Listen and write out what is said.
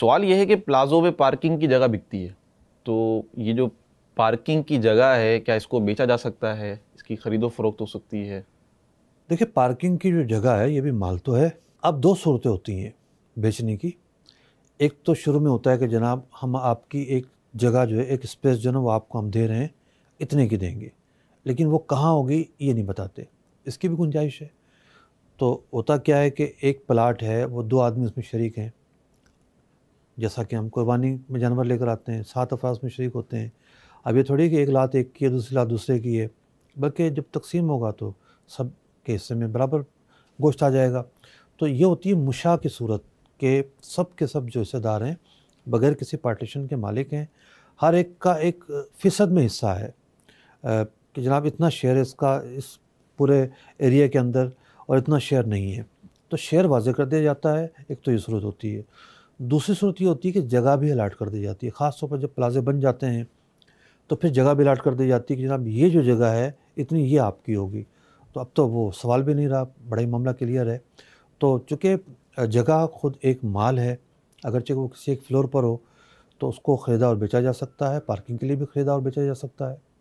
सवाल ये है कि प्लाज़ो में पार्किंग की जगह बिकती है, तो ये जो पार्किंग की जगह है, क्या इसको बेचा जा सकता है? इसकी खरीदो-फरोख्त हो सकती है? देखिए, पार्किंग की जो जगह है ये भी माल तो है। अब 2 सूरतें होती हैं बेचने की। एक तो शुरू में होता है कि जनाब हम आपकी एक जगह जो है, एक स्पेस जो है ना वो आपको हम दे रहे हैं, इतने की देंगे। लेकिन वो कहाँ होगी ये नहीं बताते, इसकी भी गुंजाइश है। तो होता क्या है कि एक प्लाट है, वो 2 आदमी उसमें शरीक हैं। जैसा कि हम कुर्बानी में जानवर लेकर आते हैं, 7 अफ़राद उसमें शरीक होते हैं। अब ये थोड़ी कि एक लात एक की है, दूसरी लात दूसरे की है, बल्कि जब तक़सीम होगा तो सब के हिस्से में बराबर गोश्त आ जाएगा। तो ये होती है मुशा की सूरत के सब जो हिस्सेदार हैं, बगैर किसी पार्टीशन के मालिक हैं। हर एक का एक फ़ीसद में हिस्सा है, कि जनाब इतना शेयर है इसका इस पूरे एरिया के अंदर और इतना शेयर नहीं है। तो शेयर वाज़ेह कर दिया जाता है, एक तो ये सूरत होती है। दूसरी सूरत ये होती है कि जगह भी अलाट कर दी जाती है। ख़ास तौर पर जब प्लाज़े बन जाते हैं, तो फिर जगह भी अलाट कर दी जाती है कि जनाब ये जो जगह है, इतनी ये आपकी होगी। तो अब तो वो सवाल भी नहीं रहा, बड़ा ही मामला क्लियर है। तो चूँकि जगह खुद एक माल है, अगरचे वो किसी एक फ्लोर पर हो, तो उसको ख़रीदा और बेचा जा सकता है, पार्किंग के लिए भी ख़रीदा और बेचा जा सकता है।